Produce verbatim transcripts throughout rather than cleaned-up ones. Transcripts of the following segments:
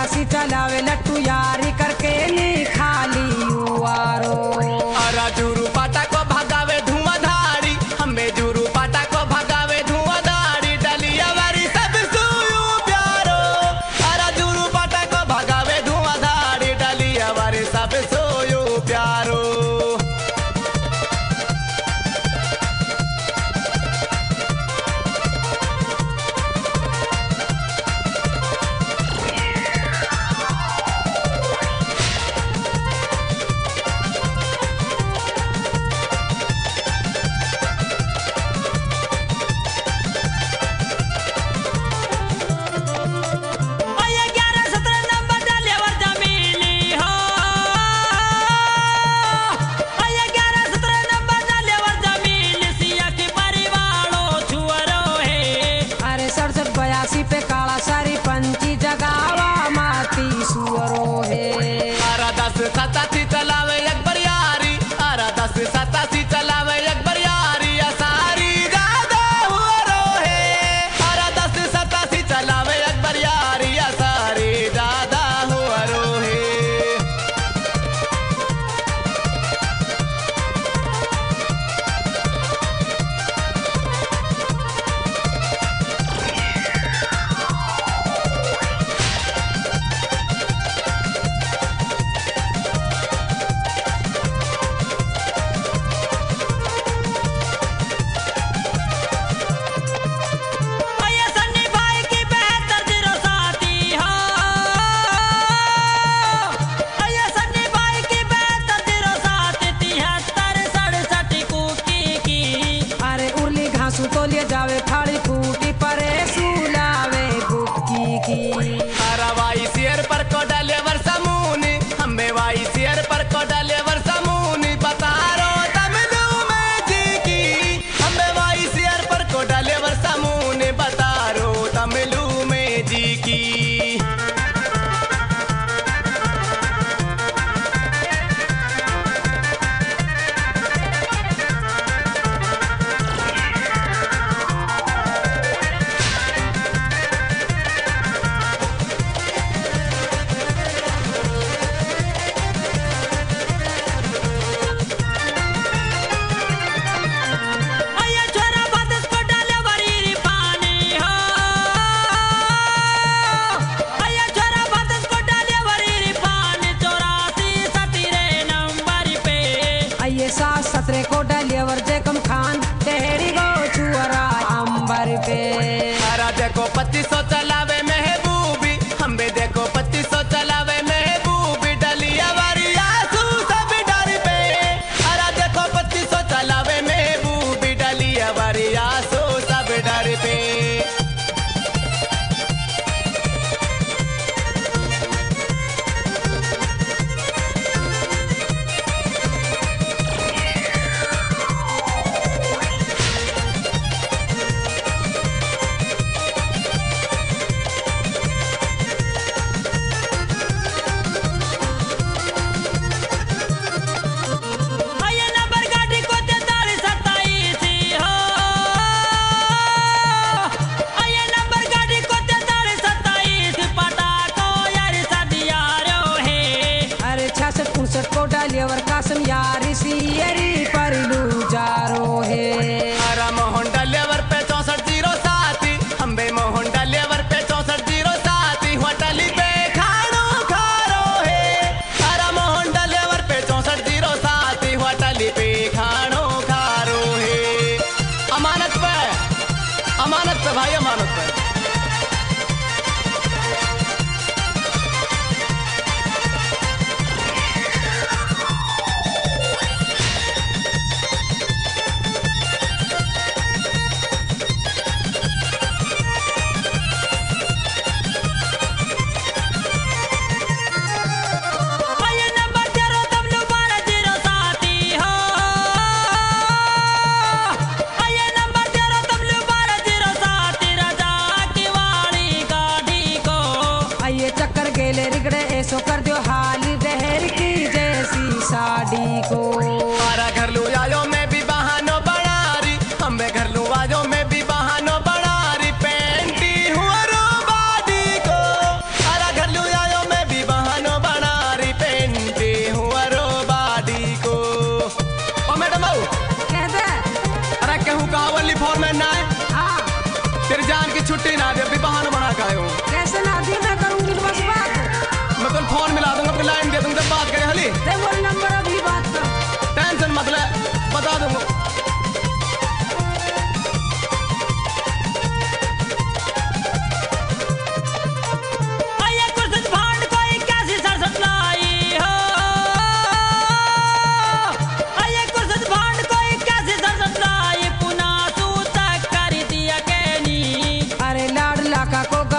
बयासी चलावे लट्टू यारी करके नी खाली युआरो। अरा जुरू पाटा को भगावे धुआंधारी, हमें जुरू पाटा को भगावे धुआंधारी, डलिया वारी सब सुयू प्यारो। अरा जुरू पाटा को भगावे धुआंधारी, डलिया वारी सब सोयू प्यारो। बयासी पे काला सारी पंची जगावा माती सुअरो है। अरा दस सतासी चलावे अकबर यारी, अरा दस सतासी चलावे अकबर यारी, सारी ज्यादा हुआरो है। अरा दस सतासी चलावे अकबर यारी, सारी ज्यादा हुआरो है। तो ले जावे थाली फूटी परे सुलावे गुटकी की। अरा वाई शेर पर को डाले वर्षा मुनी, हमें वाई शेर पर को डाले वर्षा मुनी, बतारो तमिलू में जी की। हमें वाई शेर पर को डाले वर्षा मुनी, बतारो तमिलू में जी की। सतरे को डलियर जेकम खान तेरी गो चुअरा अंबर पे। अरा देखो पच्चीस सौ चलावे महबूबी, हमें देखो पच्चीस सौ चलावे महबूबी, डलिया वारी आंसू सब डर पे। अरा देखो पच्चीस सौ चलावे महबूबी, डलिया वारी आंसू सब डर पे। डालियर कासम यारी सियरी परलू जारो है। अरा मोहन डालियर पे चौसठ जीरो साथी, हमें मोहन डालियर पे चौसठ जीरो साथी, होटली पे खानो खारो है। अरा मोहन डालियर पे चौसठ जीरो साथी, होटली पे खानो खारो है। अमानत पे अमानत पे भाई अमानत पे। राजा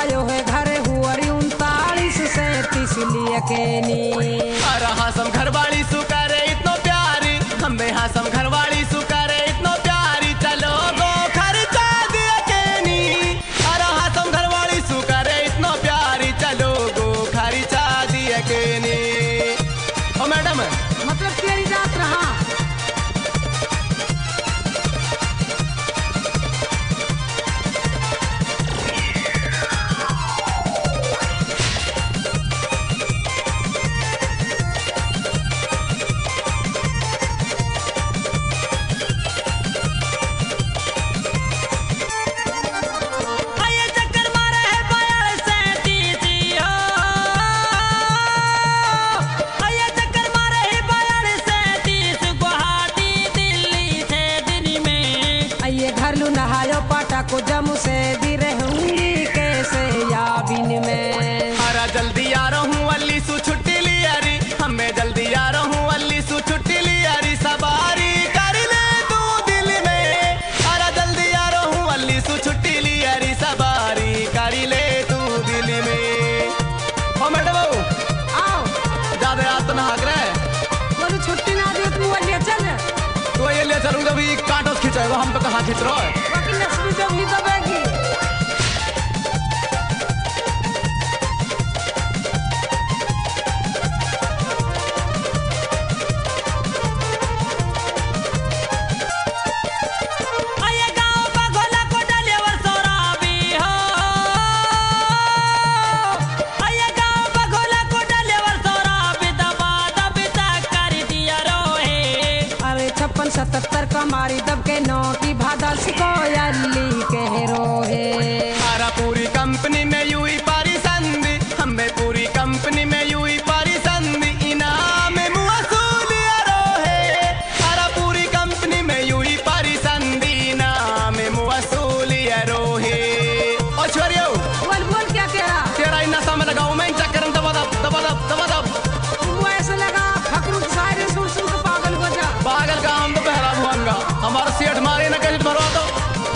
आयो है घर हुअरी उनतालीस सैतीस लिए के नी। अरे हासम घरवाली सुकारे इतनो प्यारी, हमें हासम घरवाली सुकारे इतनो प्यारी, चलो गो खर्चा दिया के नी। अरे हासम घरवाली सुकारे इतनो प्यारी, चलो गो खर्चा दिया के नी। ओ मैडम मतलब तेरी जात रहा। नहायो पाटा को जम से दी रहूंगी कैसे या बिन में। अरे जल्दी आ रहूं अल्ली सु छुट्टी लियारी, हमें जल्दी आ रहूं अल्ली सु छुट्टी लियारी, सवारी कर ले तू दिल में। अरे जल्दी आ रहूं अल्ली सु छुट्टी लियारी, सवारी कर ले तू दिल में। ओ मैडम आओ ज्यादा रात ना हाक रहे बोलो छुट्टी ना दे तू ले चल। तो ये ले चलूंगा भी कांटो खिंचाएगा, हम तो कहाँ खींच रहा है। बाकी नस्बी जब ही दबेगी। छप्पन सतहत्तर का मारी दब के नौ की भादल सिको अल्ली कह रोहे। हमारा पूरी कंपनी में यूं पारी संधि, हमें पूरी कंपनी में यूं पारी संधि, इनाम मुअसूलिया रोहे। हमारा पूरी कंपनी में यूं पारी संधि, इनाम मुअसूलिया रोहे। ओ छोरियो बोल बोल क्या कह रहा तेरा इतना समय लगाऊं मैं चक्कर दबा दब दबा दब दबा दब। तुमको ऐसा लगा फकरू सारे सुन सुन के पागल हो जा। पागल का हम तो पहला भुआंगा, हमारा सेठ मारे ना कैसे भरवा दो।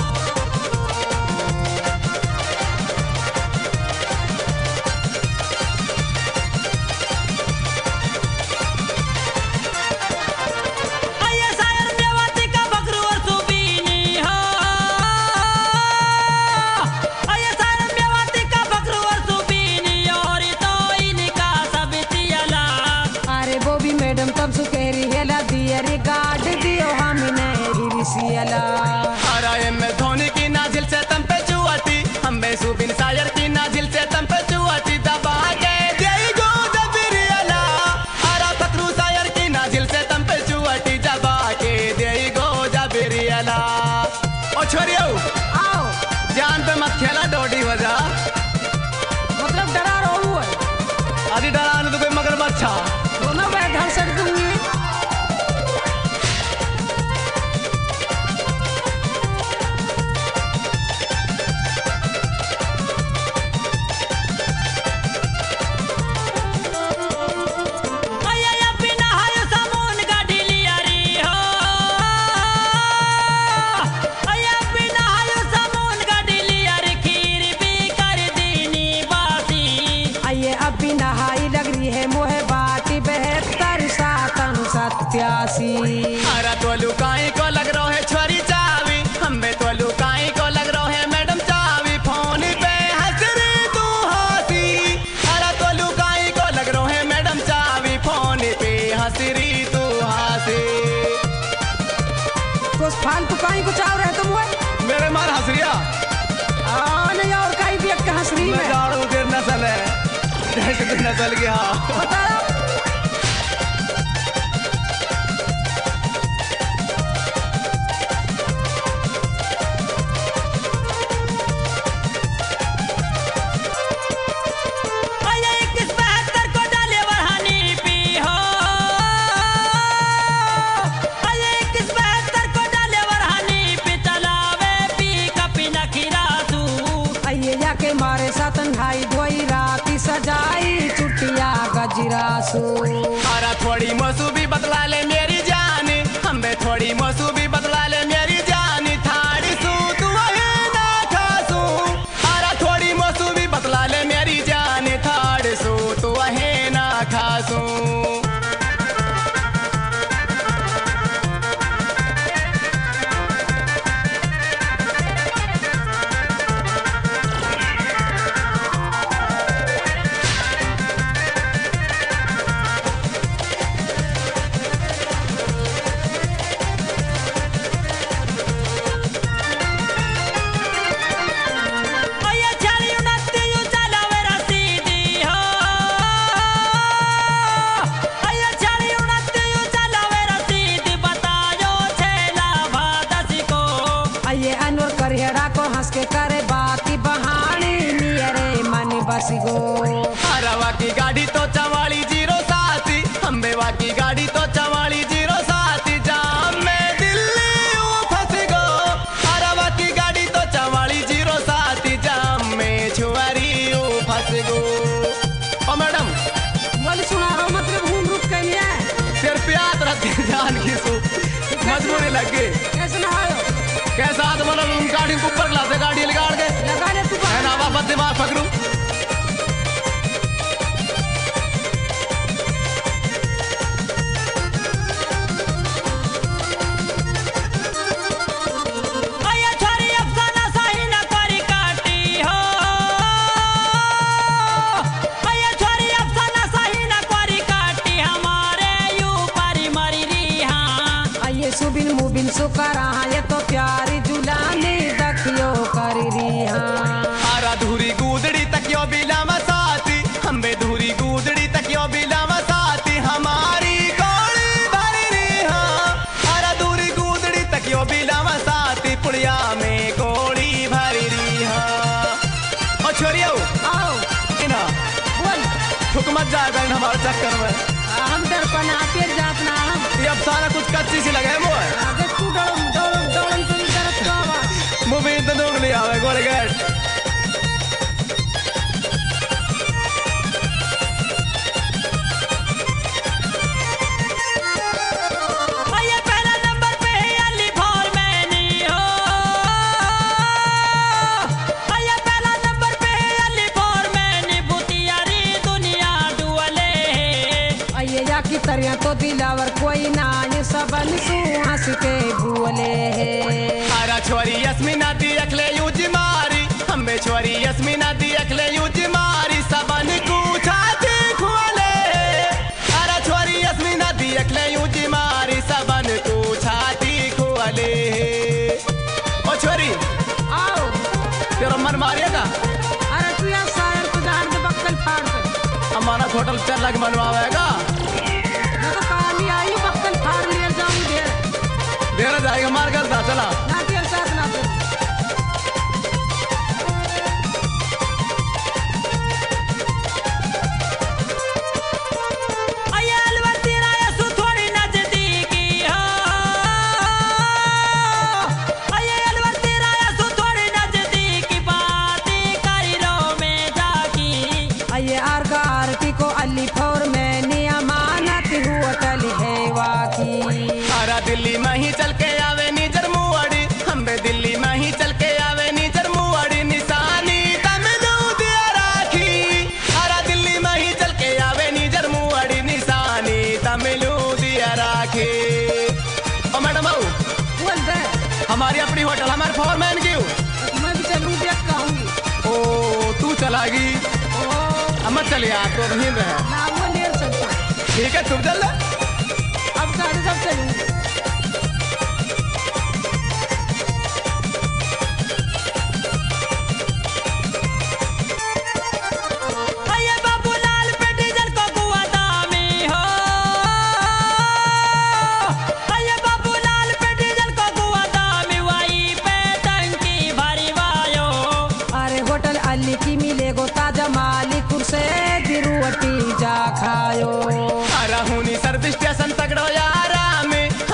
तब सुकेरी हेला दियरी गाड़ दियो हमने हिरसियला। अरे मैं धोनी की नाजिल से तम पे चुआती, हमें सुबिन सायर की नाजिल से तम पे चुआती, दबा के देई गो जबरियला। अरे फकरू सायर की नाजिल से तम पे चुआती, दबा के देई गो जबरियला। ओ छोरियो आओ जान पे मत खेला डोडी वजह, मतलब डरा रहू है। अभी डरा न तो कोई मगरमच्छ दोनों मैं धड़ दूंगी। नहाई लग रही है मोहे बाटी बहत्तर सातन सत्यासी। अरे तो लुकाई को लग रहा है छोरी चावी, हमें तो लुकाई को लग रहा है मैडम चावी, फोन पे हंस रही तू हंसी। अरे तो लुकाई को लग रहा है मैडम चावी, फोन पे हंस रही तू हंसी। तो फालतू काई को चाव रहे तुम? मेरे मार हंस रिया नहीं और काई देख के हंस रही मैं जाड़ू देर नस्ल है जैसे तू नस्ल गया बता। के मारे सतन ढाई धोई राती सजाई चुटिया गजरासू। अरे थोड़ी मौसू भी बदला ले मेरी जान, हमें थोड़ी मौसू भी बदला ले मेरी जान, थाड़ी सू तू वही ना खासू। अरे थोड़ी मौसू भी बदला फंस गो। अरवा की गाड़ी तो चवाली जीरो सात, अम्बेवा की गाड़ी तो चवाली जीरो सात, जाम में दिल्ली यूं फंस गो। अरवा की गाड़ी तो चवाली जीरो सात, जाम में छुआरी यूं फंस गो। ओ मैडम बोले सुना रहा हूँ मतलब घूम रुक के नहीं है सिर प्यात रखते जान की सु मजबूरी लगे कैसे नहायो कैसा तुम्हारा गाड़ी को ऊपर ला दे गाड़ी लगा के लगा ले तू है ना वापस दिमाग पकड़ू। सुबिन मुबिन सुकरा ये तो प्यारी जुलानी दखियो कर रिहा। आरा धूरी गूदड़ी तकियो बिला मसाती, हम्बे धूरी गूदड़ी तकियो बिला मसाती, हमारी गोली भरी रिहा। आरा धूरी गूदड़ी तकियो बिला मसाती, पुड़िया में गोली भरी रिहा। ओ छोरियो आओ इना बोल ठुक मत जाए बहन हमारे चक्कर में। हम डर पना फिर जात ना हम ये अब सारा कुछ कच्ची सी लगे मुझे आगे तू डोल डोल डोल तो इधर तो आवाज मुझे तो दोग लिया है गोले गेट। की तरह तो दिलावर कोई ना ये सबन सु हंस के भूले आरा छोरी यस्मीना दी अखले यूज मारी, हम्बे छोरी यस्मीना दी अखले यूज मारी, सबन को छाती खोले। आरा छोरी यस्मीना दी अखले यूज मारी, सबन को छाती खोले। ओ छोरी आओ तेरा मन मारिएगा। अरे तू यार सारे तो जान दे बक्कल फाड़ कर हमारा होटल चल लग मनवाएगा तो काली आई बक्कल फाड़ ले जाऊं ढेर देर जाएगा मार कर दा चला ना तेरे साथ ना फिर दिल्ली में ही चल के आवे नीजर मुआड़ी, हम्बे दिल्ली में ही चल के आवे नीजर मुआड़ी, निशानी तमिलू दिया राखी। अरा दिल्ली में ही चल के आवे नीजर मुआड़ी, निशानी तमिलू दिया राखी। ओ मैडम आओ बोल दे हमारी अपनी होटल हमारे फोरमैन की मैं भी चलूं देख कहूंगी। ओ तू चलागी ओ हम चलिए आप तो नहीं रहे ना वो लेर चलता ठीक है तुम चल अब गाड़ी सब चलूंगी। की मिले गो ताजा मालिकुर से दिरुवटी जा खायो। अरा हुनी सर्विस स्टेशन तकड़ो यारा में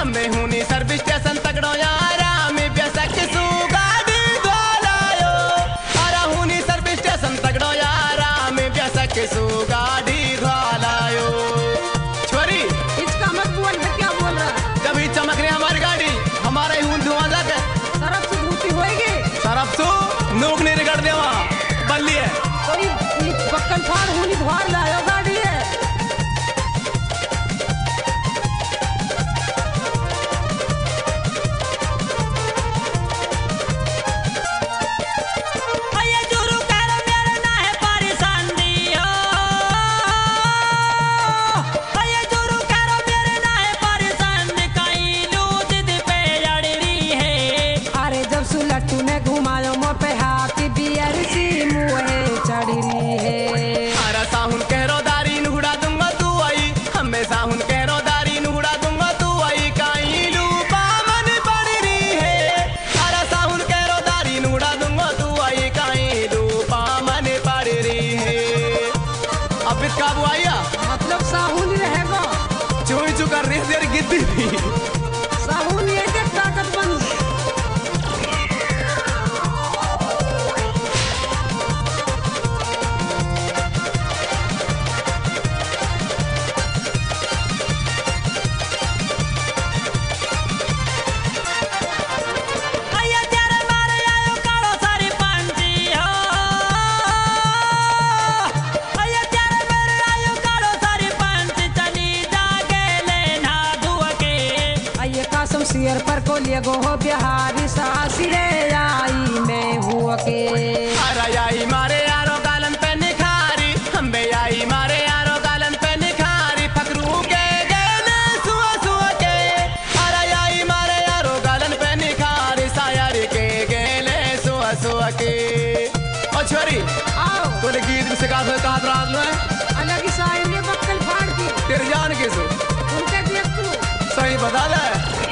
बोलिए गो हो बिहारी सासी रे आई मैं हुआ के। अरे आई मारे यारो गालन पे निखारी, हम बे आई मारे यारो गालन पे निखारी, फकरू के गेले सुआ सुआ के। अरे आई मारे यारो गालन पे निखारी, सायारी के गेले सुआ सुआ के। ओ छोरी आओ तोरे गीत में सिखा दो कहां रात लो है अलग ही साइड में बक्कल फाड़ दी तेरे जान के सो उनके देख तू सही बता दे।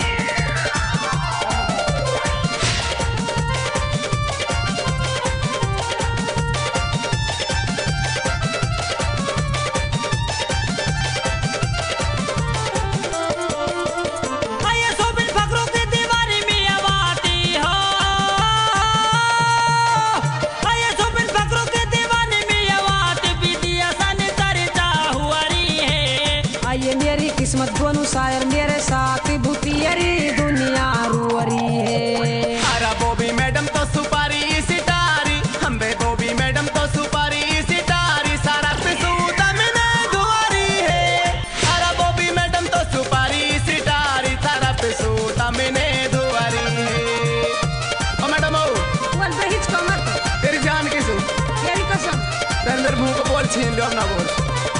किस्मत दोनों शायर मेरे साथ भूतियरी दुनिया रुअरी है। अरे बॉबी मैडम तो सुपारी सितारी, हम बे बॉबी मैडम तो सुपारी सितारी, सारा पिसूता मैंने दुआरी है। अरे बॉबी मैडम तो सुपारी सितारी, सारा पिसूता मैंने दुआरी है। ओ मैडम ओ बोल बहिच को मत तेरी जान की सु तेरी कसम तेरे मेरे मुंह को बोल छीन लो अपना बोल।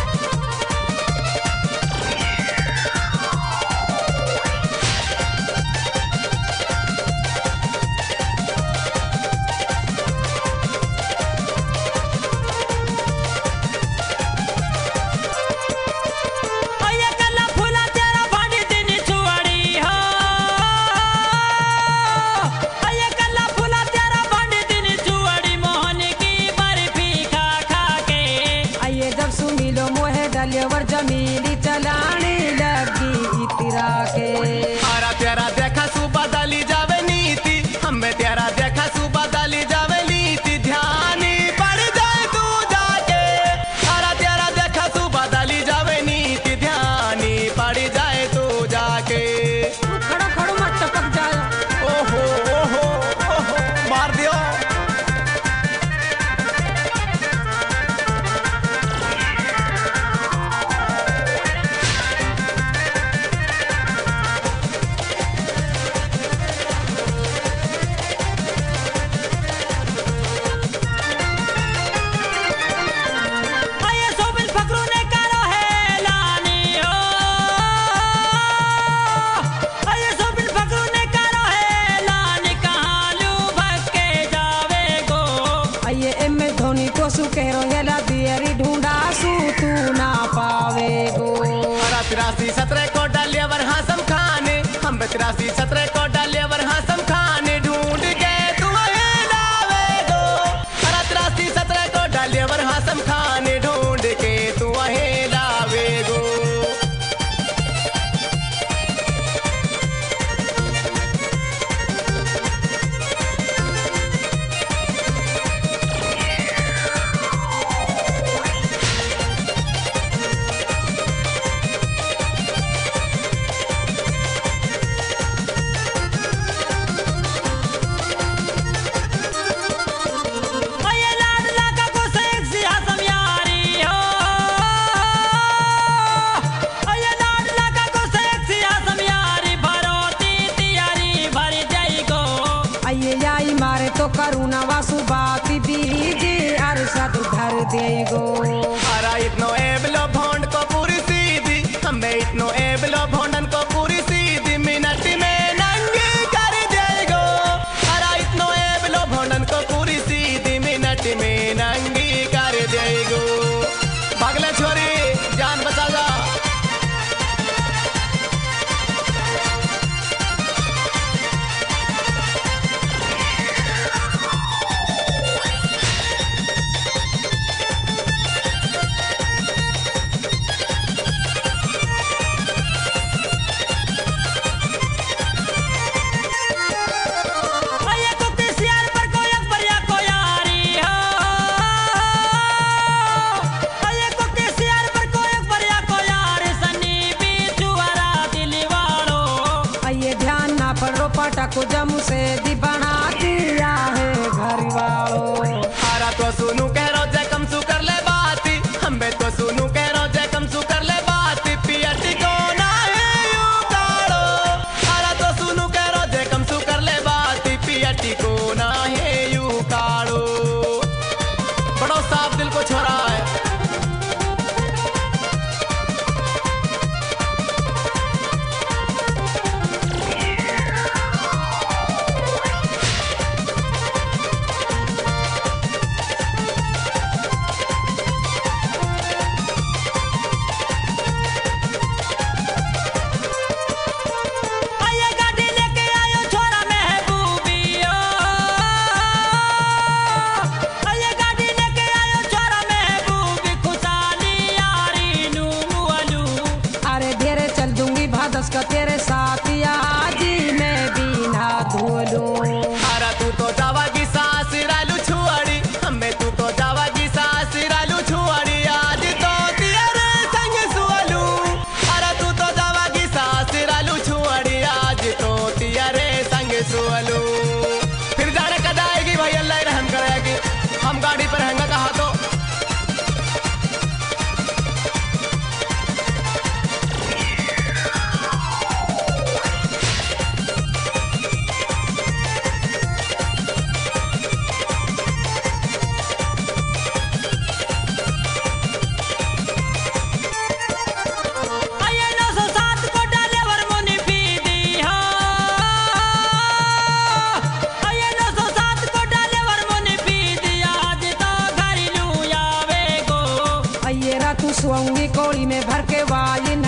लेवर जमीली चलाने लगी इतरा के। आरा तेरा देखा सुबह दली जावे नीति, हमें तेरा देखा सुबह दली जावे नीति, ध्यान पड़ जाए तू जाके। आरा तेरा देखा सुबह दली जावे नीति, ध्यान पड़ जाए तू जाके। तू खड़ो खड़ो मत टपक जाए। ओहो ओहो ओहो मार दियो। तिरासी सत्रह को डालिया वर हासम खाने, हम तिरासी सत्रह को डालिया वर हासम खाने, ढूंढ के तुम्हें लावे गो। अरे तिरासी सत्रह को डालिया वर हासम खाने, ढूंढ के तुम्हें लावे गो। तो करुणा वासु बाती बीजी अरशद धर देगो। अरा इतनो एबलो भोंड को पूरी सीधी, हमें इतनो एबलो भोंडन को पूरी सीधी, मिनट में नंगी कर देगो। अरा इतनो एबलो भोंडन को पूरी सीधी, मिनट में नंगी कर देगो। भागले छोरी जान बचा जा। को जम से दी बना दिया है घर वालों। आरा तो सुनू कह रो जय कम सु कर ले बाती, हम बे तो सुनू कह रो जय कम सु कर ले बाती, पियटी को ना है यू काड़ो। आरा तो सुनू कह रो जय सुअंगी कोड़ी में भर के वाली